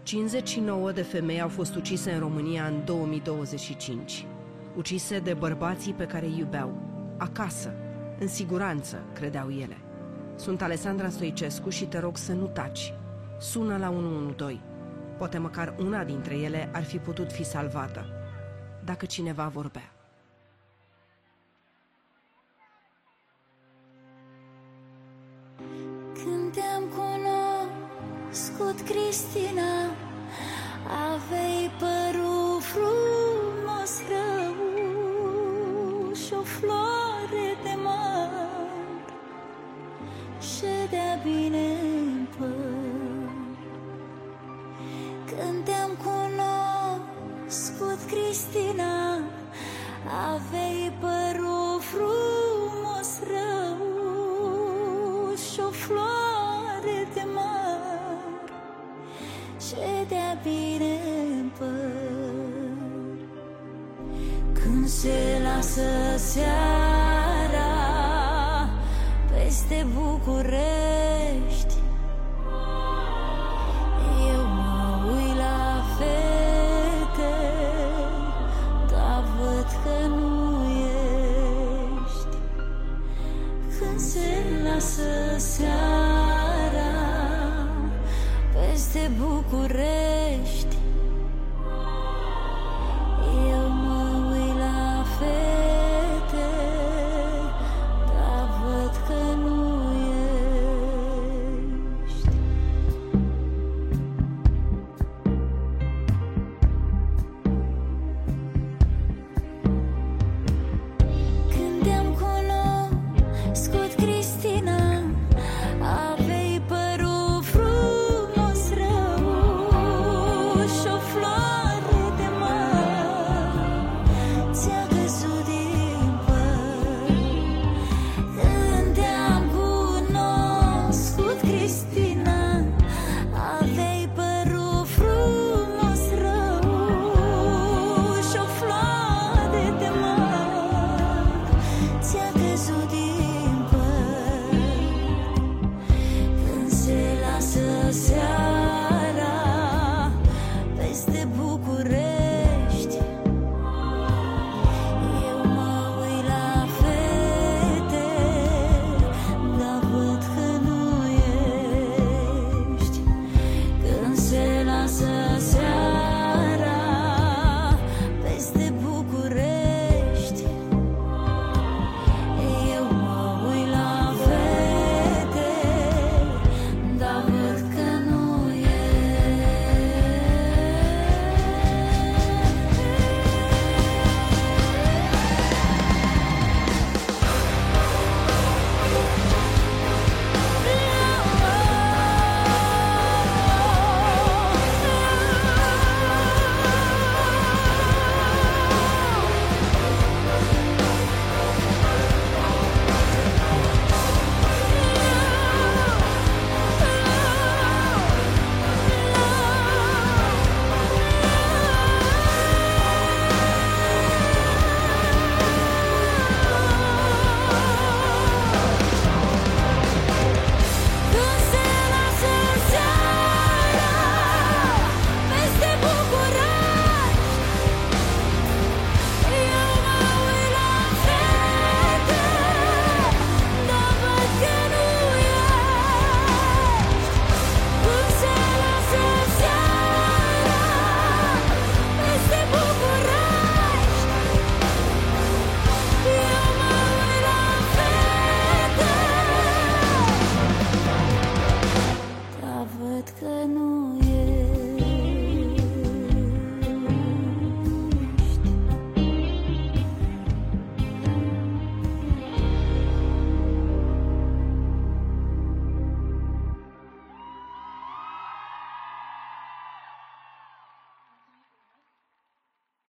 59 de femei au fost ucise în România în 2025. Ucise de bărbații pe care îi iubeau. Acasă, în siguranță, credeau ele. Sunt Alessandra Stoicescu și te rog să nu taci. Sună la 112. Poate măcar una dintre ele ar fi putut fi salvată, dacă cineva vorbea. Când te-am cunoscut, Cristina, aveai părul frumos rău și o floare de măr ședea bine în păr. Când te-am cunoscut, Cristina, aveai părul frumos rău și o floare de măr ședea bine în păr. Când se lasă seara peste București, eu mă uit la fete, dar văd că nu ești. Când se lasă seara peste București, eu mă uit la fete, dar văd că nu ești. Când te-am cunoscut, Cristina, aveai părul frumos rău și o floare de măr ți-a căzut din păr. Când te-am cunoscut, Cristina, aveai părul frumos rău și o floare de măr ți-a căzut din păr. Când se lasă seara peste București, eu mă uit la fete, dar văd că nu ești. Când se lasă seara peste București, eu mă uit la fete, dar văd că nu ești. Când se lasă seara peste București, eu mă uit la fete, dar văd că nu ești. Când se lasă seara peste București, eu mă uit la fete, dar văd că nu